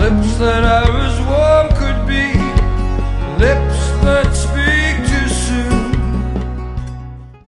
Lips that are as warm could be, lips that